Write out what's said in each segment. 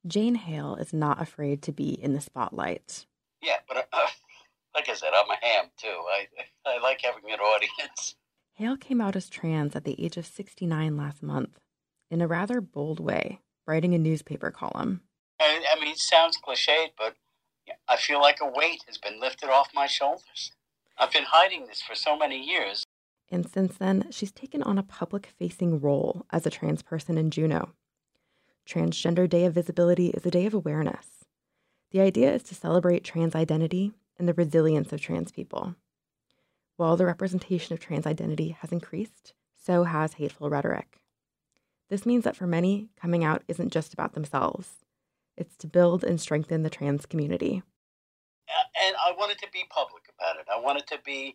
Jane Hale is not afraid to be in the spotlight. Yeah, but like I said, I'm a ham too. I like having an audience. Hale came out as trans at the age of 69 last month, in a rather bold way, writing a newspaper column. I mean, it sounds cliched, but I feel like a weight has been lifted off my shoulders. I've been hiding this for so many years. And since then, she's taken on a public-facing role as a trans person in Juneau. Transgender Day of Visibility is a day of awareness. The idea is to celebrate trans identity and the resilience of trans people. While the representation of trans identity has increased, so has hateful rhetoric. This means that for many, coming out isn't just about themselves. It's to build and strengthen the trans community. And I wanted to be public about it. I wanted to be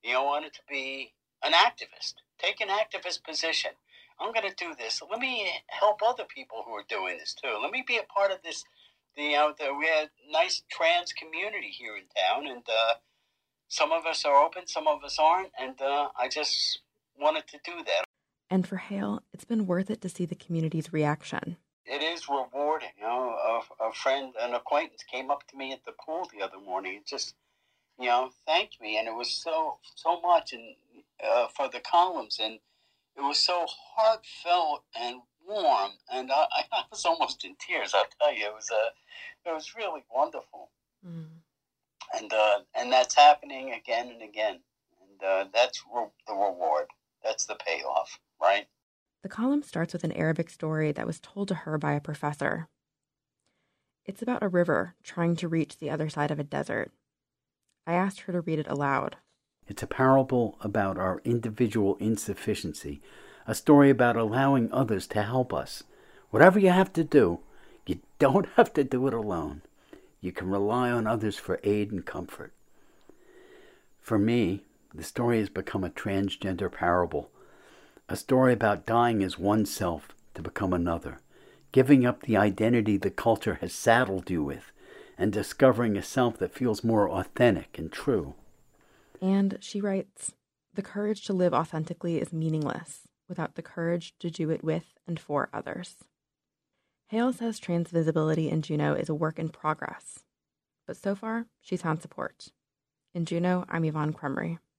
an activist, take an activist position. I'm going to do this. Let me help other people who are doing this too. Let me be a part of this. We have a nice trans community here in town, and some of us are open, some of us aren't, and I just wanted to do that. And for Hale, it's been worth it to see the community's reaction. It is rewarding. A friend, an acquaintance came up to me at the pool the other morning and just, thanked me, and it was so much, and for the columns, and it was so heartfelt and warm, and I was almost in tears. I'll tell you, it was really wonderful, and that's happening again and again, and that's the reward. That's the payoff, right? The column starts with an Arabic story that was told to her by a professor. It's about a river trying to reach the other side of a desert. I asked her to read it aloud. It's a parable about our individual insufficiency, a story about allowing others to help us. Whatever you have to do, you don't have to do it alone. You can rely on others for aid and comfort. For me, the story has become a transgender parable, a story about dying as oneself to become another, giving up the identity the culture has saddled you with, and discovering a self that feels more authentic and true. And she writes, the courage to live authentically is meaningless without the courage to do it with and for others. Hale says trans visibility in Juneau is a work in progress, but so far she's found support. In Juneau, I'm Yvonne Crumry.